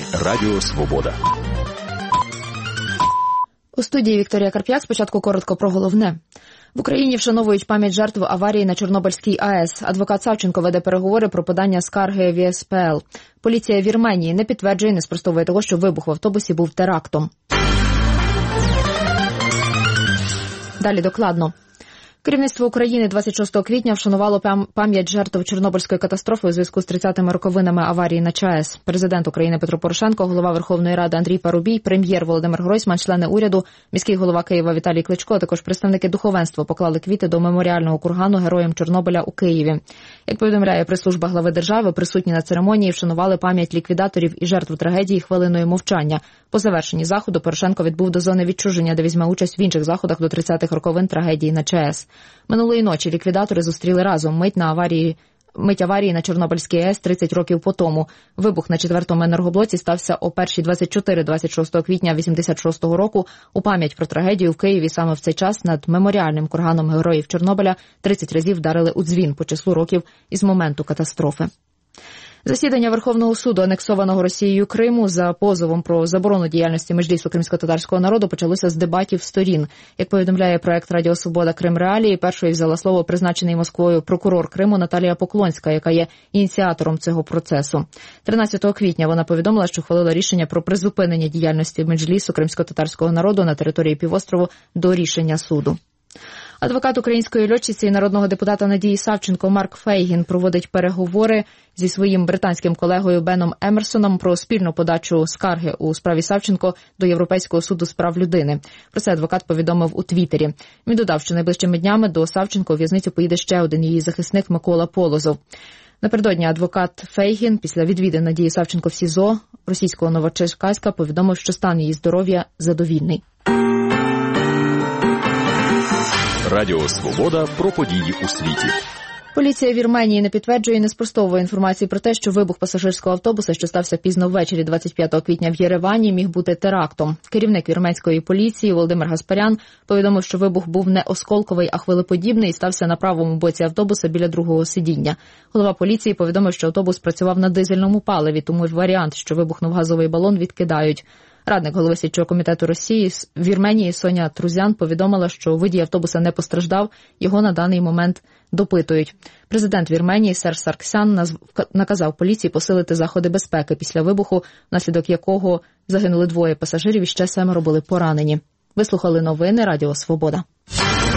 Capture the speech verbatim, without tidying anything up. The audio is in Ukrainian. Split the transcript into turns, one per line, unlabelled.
ефірі Радіо Свобода.
У студії Вікторія Карп'як. Спочатку коротко про головне. В Україні вшановують пам'ять жертв аварії на Чорнобильській АЕС. Адвокат Савченко веде переговори про подання скарги в ес пе ел. Поліція Вірменії не підтверджує, не спростовує того, що вибух в автобусі був терактом. Далі докладно. Керівництво України двадцять шостого квітня вшанувало пам'ять жертв Чорнобильської катастрофи у зв'язку з тридцятими роковинами аварії на ЧАЕС. Президент України Петро Порошенко, голова Верховної Ради Андрій Парубій, прем'єр Володимир Гройсман, члени уряду, міський голова Києва Віталій Кличко, а також представники духовенства поклали квіти до меморіального кургану героям Чорнобиля у Києві. Як повідомляє прес-служба глави держави, присутні на церемонії вшанували пам'ять ліквідаторів і жертв трагедії хвилиною мовчання. По завершенні заходу Порошенко відбув до зони відчуження, де візьме участь в інших заходах до тридцятих роковин трагедії на ЧАЕС. Минулої ночі ліквідатори зустріли разом мить на аварії Мить аварії на Чорнобильській АЕС тридцять років по тому. Вибух на четвертому енергоблоці стався о першій двадцять чотири двадцять шостого квітня вісімдесят шостого року. У пам'ять про трагедію в Києві саме в цей час над меморіальним курганом героїв Чорнобиля тридцять разів вдарили у дзвін по числу років із моменту катастрофи. Засідання Верховного суду анексованого Росією Криму за позовом про заборону діяльності Меджлісу кримськотатарського народу почалося з дебатів сторін. Як повідомляє проект «Радіо Свобода. Крим. Реалії», першою взяла слово призначений Москвою прокурор Криму Наталія Поклонська, яка є ініціатором цього процесу. тринадцятого квітня вона повідомила, що ухвалила рішення про призупинення діяльності Меджлісу кримськотатарського народу на території півострову до рішення суду. Адвокат української льотчиці і народного депутата Надії Савченко Марк Фейгін проводить переговори зі своїм британським колегою Беном Емерсоном про спільну подачу скарги у справі Савченко до Європейського суду з прав людини. Про це адвокат повідомив у Твіттері. Він додав, що найближчими днями до Савченко у в'язницю поїде ще один її захисник Микола Полозов. Напередодні адвокат Фейгін після відвідин Надії Савченко в СІЗО російського Новочеркаська повідомив, що стан її здоров'я задовільний.
Радіо Свобода про події у світі.
Поліція Вірменії не підтверджує і не спростовує інформації про те, що вибух пасажирського автобуса, що стався пізно ввечері двадцять п'ятого квітня в Єревані, міг бути терактом. Керівник вірменської поліції Володимир Гаспарян повідомив, що вибух був не осколковий, а хвилеподібний і стався на правому боці автобуса біля другого сидіння. Голова поліції повідомив, що автобус працював на дизельному паливі, тому варіант, що вибухнув газовий балон, відкидають. Радник голови слідчого комітету Росії в Вірменії Соня Трузян повідомила, що водій автобуса не постраждав, його на даний момент допитують. Президент Вірменії Серж Сарксян наказав поліції посилити заходи безпеки після вибуху, внаслідок якого загинули двоє пасажирів і ще семеро були поранені. Ви слухали новини Радіо Свобода.